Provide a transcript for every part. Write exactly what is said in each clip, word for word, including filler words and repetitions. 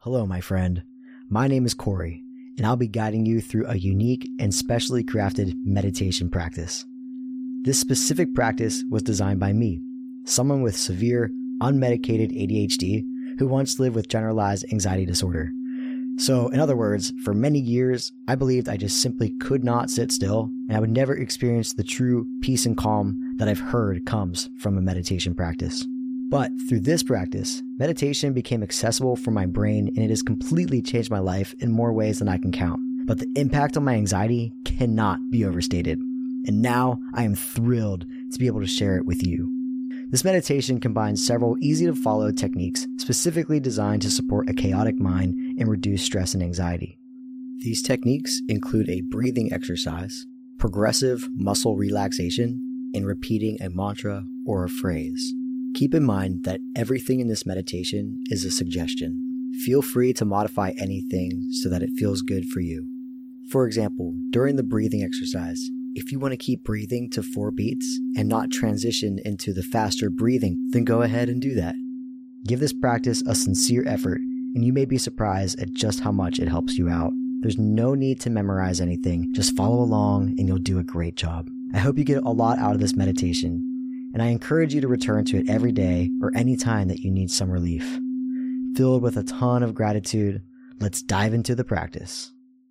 Hello, my friend. My name is Corey, and I'll be guiding you through a unique and specially crafted meditation practice. This specific practice was designed by me, someone with severe, unmedicated A D H D who once lived with generalized anxiety disorder. So, in other words, for many years, I believed I just simply could not sit still, and I would never experience the true peace and calm that I've heard comes from a meditation practice. But through this practice, meditation became accessible for my brain, and it has completely changed my life in more ways than I can count. But the impact on my anxiety cannot be overstated. And now I am thrilled to be able to share it with you. This meditation combines several easy-to-follow techniques specifically designed to support a chaotic mind and reduce stress and anxiety. These techniques include a breathing exercise, progressive muscle relaxation, and repeating a mantra or a phrase. Keep in mind that everything in this meditation is a suggestion. Feel free to modify anything so that it feels good for you. For example, during the breathing exercise, if you want to keep breathing to four beats and not transition into the faster breathing, then go ahead and do that. Give this practice a sincere effort, and you may be surprised at just how much it helps you out. There's no need to memorize anything. Just follow along and you'll do a great job. I hope you get a lot out of this meditation, and I encourage you to return to it every day or any time that you need some relief. Filled with a ton of gratitude, let's dive into the practice.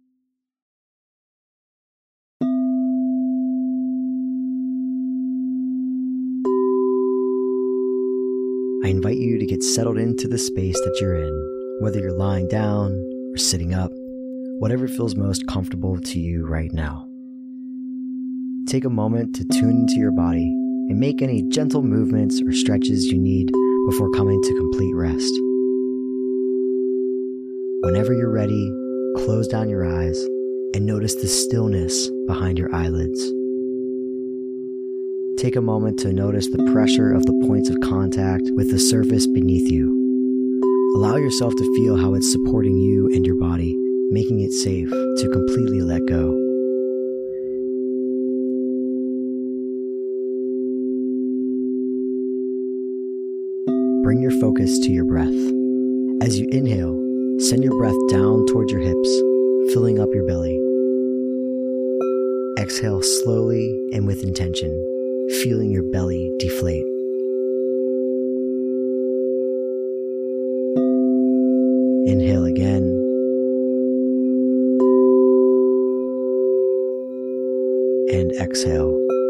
I invite you to get settled into the space that you're in, whether you're lying down or sitting up, whatever feels most comfortable to you right now. Take a moment to tune into your body and make any gentle movements or stretches you need before coming to complete rest. Whenever you're ready, close down your eyes and notice the stillness behind your eyelids. Take a moment to notice the pressure of the points of contact with the surface beneath you. Allow yourself to feel how it's supporting you and your body, making it safe to completely let go. Bring your focus to your breath. As you inhale, send your breath down towards your hips, filling up your belly. Exhale slowly and with intention, feeling your belly deflate. Inhale again. And exhale.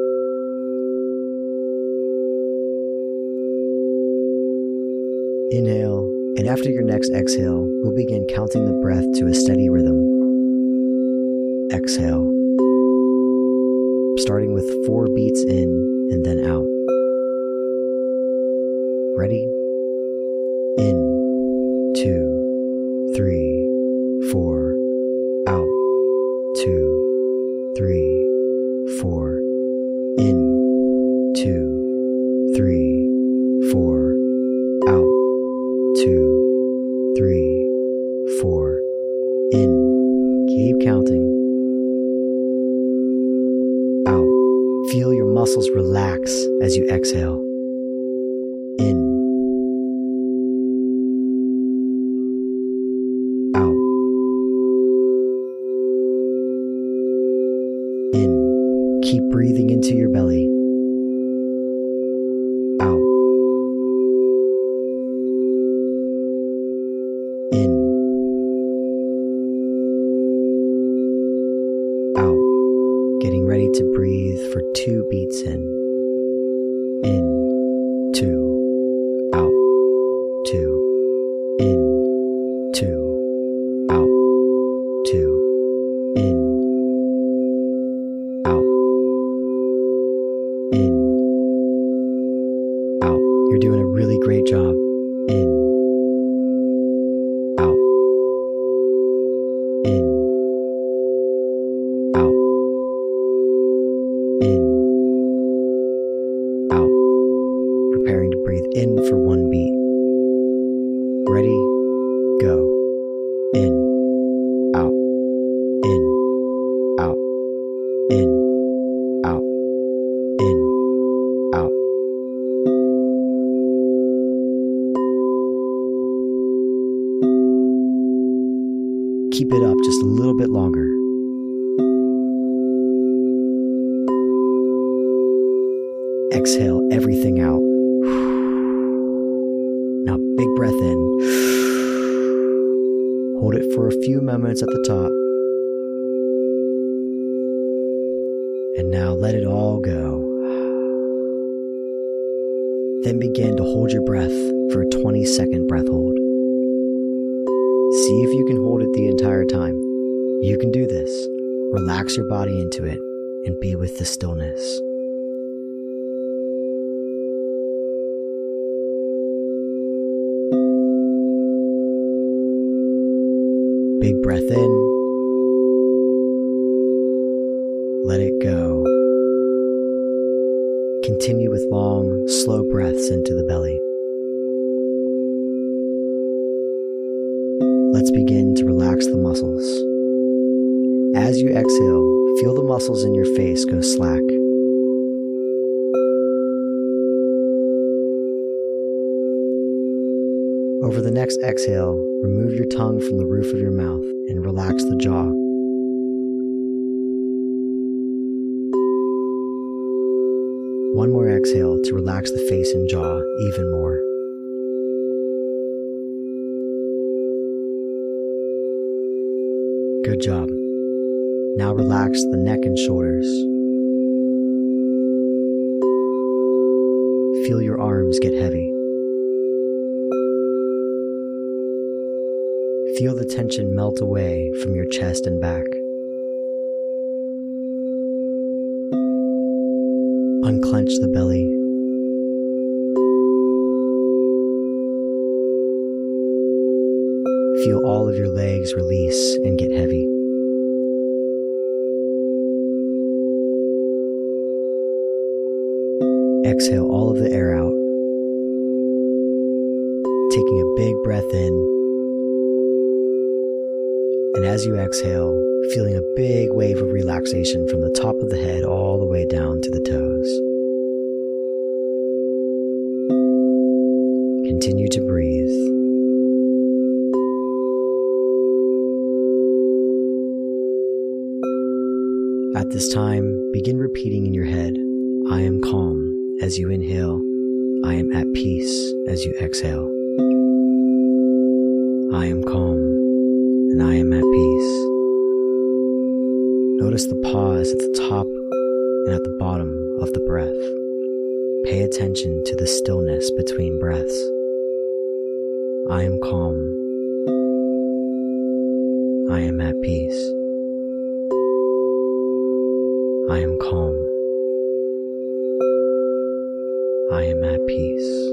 Inhale, and after your next exhale, we'll begin counting the breath to a steady rhythm. Exhale, starting with four beats in and then out. Ready? In, two, three, four, out, two, three, four, in, two, three, four, out, two, three, four, in. Keep counting. Out. Feel your muscles relax as you exhale. In. Out. In. Keep breathing into your belly. Out. In. Out. Getting ready to breathe for two beats in. In, two, out, two, in, two, out, two, in, out, in, out. You're doing a really great job. In, out, in, out, in, keep it up just a little bit longer. Exhale everything out. Now big breath in. Hold it for a few moments at the top. And now let it all go. Then begin to hold your breath for a twenty second breath hold. See if you can hold it the entire time. You can do this. Relax your body into it and be with the stillness. Big breath in. Let it go. Continue with long, slow breaths into the belly. Let's begin to relax the muscles. As you exhale, feel the muscles in your face go slack. Over the next exhale, remove your tongue from the roof of your mouth and relax the jaw. One more exhale to relax the face and jaw even more. Good job. Now relax the neck and shoulders. Feel your arms get heavy. Feel the tension melt away from your chest and back. Unclench the belly. Feel all of your legs release and get heavy. Exhale all of the air out. Taking a big breath in. And as you exhale, feeling a big wave of relaxation from the top of the head all the way down to the toes. Continue to breathe. At this time, begin repeating in your head, I am calm as you inhale, I am at peace as you exhale. I am calm and I am at peace. Notice the pause at the top and at the bottom of the breath. Pay attention to the stillness between breaths. I am calm. I am at peace. I am calm. I am at peace.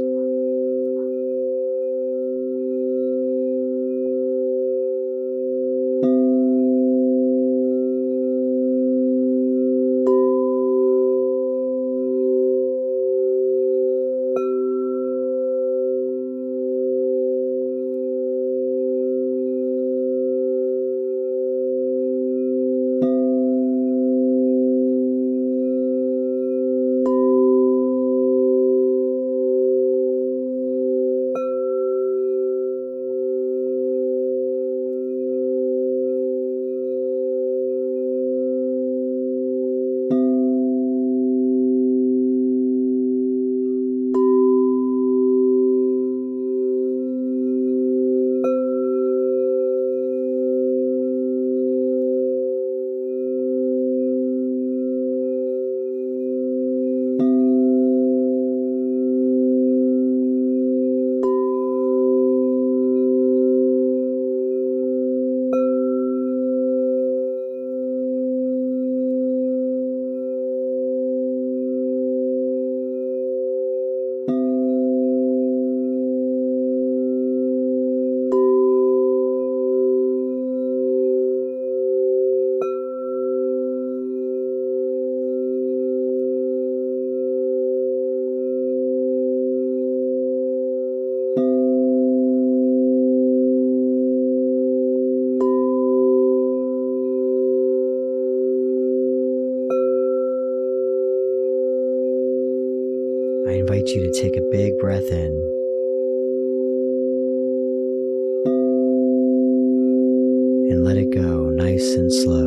I invite you to take a big breath in. and let it go nice and slow.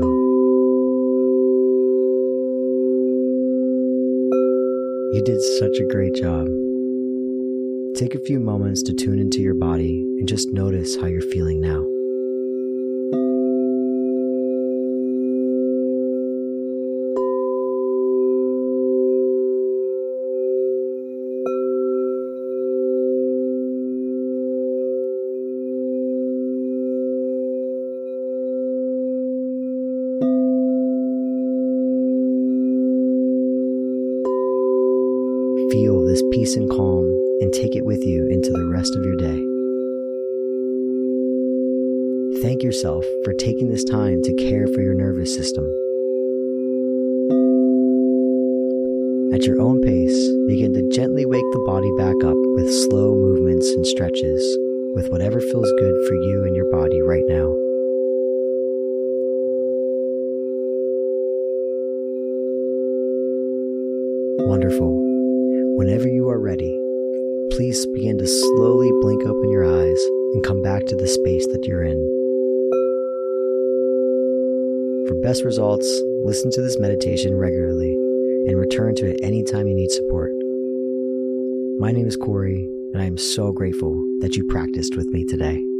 You did such a great job. Take a few moments to tune into your body and just notice how you're feeling now. Feel this peace and calm and take it with you into the rest of your day. Thank yourself for taking this time to care for your nervous system. At your own pace, begin to gently wake the body back up with slow movements and stretches with whatever feels good for you and your body right now. Wonderful. Whenever you are ready, please begin to slowly blink open your eyes and come back to the space that you're in. For best results, listen to this meditation regularly and return to it anytime you need support. My name is Corey, and I am so grateful that you practiced with me today.